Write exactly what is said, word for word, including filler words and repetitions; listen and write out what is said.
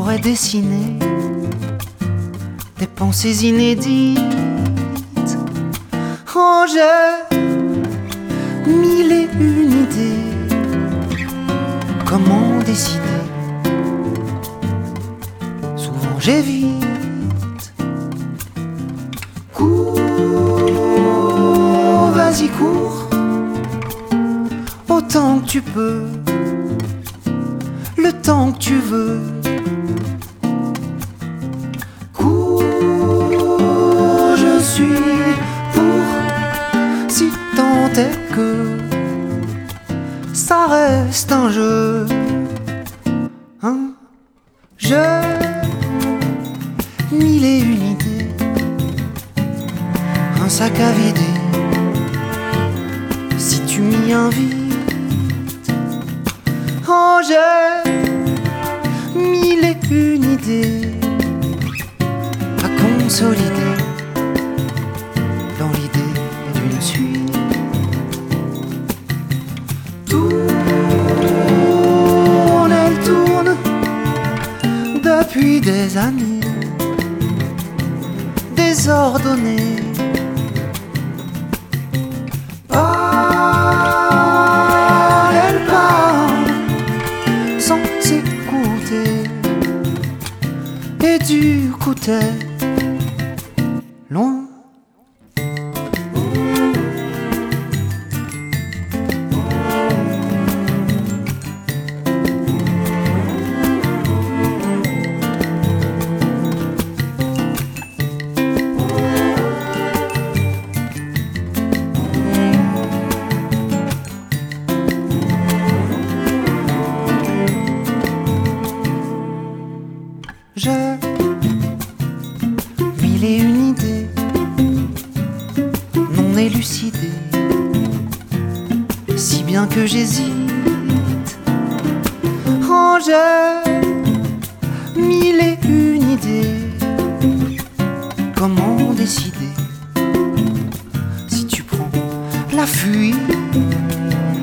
pourrais dessiner des pensées inédites. Oh, j'ai mille et une idées. Comment décider? Souvent j'évite. Cours, vas-y cours, autant que tu peux, le temps que tu veux. Cours, je suis pour, si tant est que ça reste un jeu, hein? Je mille et une idées, un sac à vider, si tu m'y invites. Oh, j'ai mille et une idées à consolider dans l'idée d'une suite. Tourne, elle tourne depuis des années, désordonnée. Parle, elle parle sans s'écouter, et du coup t'es loin. J'ai mille et une idées non élucidées, si bien que j'hésite. Oh, j'ai mille et une idées. Comment décider? Si tu prends la fuite,